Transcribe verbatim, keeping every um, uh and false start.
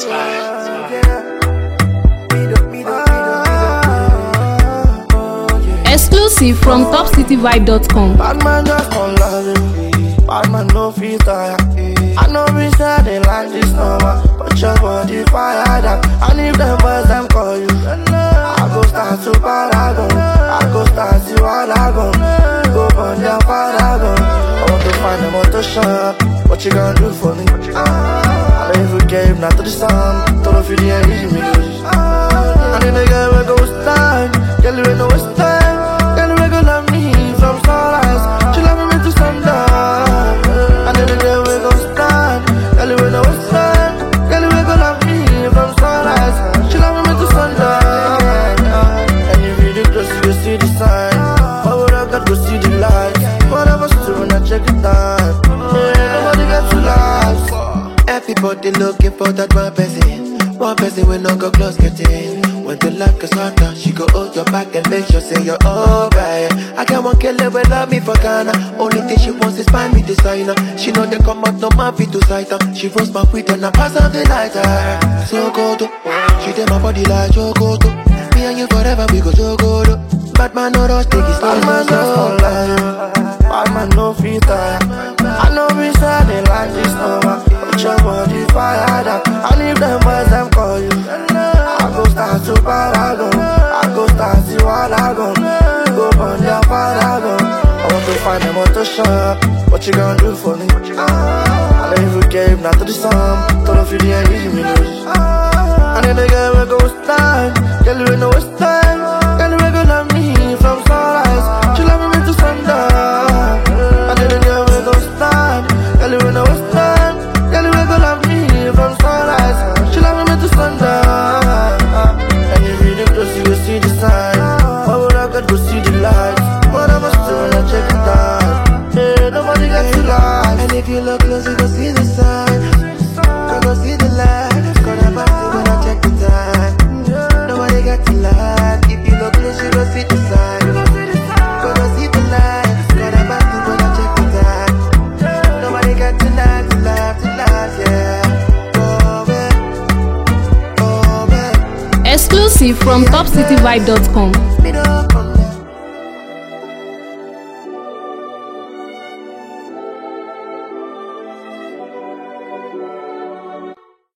Exclusive from top city vibe dot com. Bad man just don't love you. Bad man no fit tire. I know we say they like this number, but your body fire down. And if them boys them call you, I go start to paragon. I go start to paragon. Go on their paragon. I want to find them out to shop. What you gonna do for me? I don't even care if not to the sun. Don't know if you didn't reach me. And then the girl will go stand. Girl, you ain't no waste time. Girl, you go love me from sunrise. She love me to sundown. And then the girl will go stand. Girl, you ain't no waste time. Girl, you go love me from sunrise. She love me to sundown. And you read it close, you see the sign. Why would I got to see the light? What I was doing, I check it out. Nobody got to last. Everybody looking for that one person. One person will not go close, get in. When the life gets harder, she go hold your back and make sure say you're alright. I got one killer will love me for Ghana. Only thing she wants is find me designer. She know they come out, no man fit to sight her. She roast my weed and I pass out the lighter. So go to, she did my body like Jogo to. Me and you forever, we go Jogo to. Bad man no rush, take it slow. Bad man just don't lie. Bad man no fit tire. I know we say they like this number, but your body fire down. And if them boys them call you, I go start to paragon. I go start to paragon. Go on their paragon. I want to find them out to shop. What you gonna do for me? I don't even care if not to the sun. Don't know if you didn't reach me. And then the girl will go stand. Girl, you ain't no waste time. Girl, you go love me from sunrise. She love me to sundown. And then the girl will go stand. Girl, you ain't no waste time. Girl, you go love me from sunrise. She love me to sundown. And you read it close, you will see the sign. Why would I got to see the lights? What I must do when I check it out? Hey, nobody got to lie. And if you look close, you go see the sign. Go go see the light. Gonna back to when I check the time. Nobody got to lie. If you look close, you go see the sign. Go go see the light. Gonna back to when I check the time. Nobody got to lie, to lie, to lie, yeah. Oh, man. Oh, man. Exclusive from top city vibe dot com. Me no come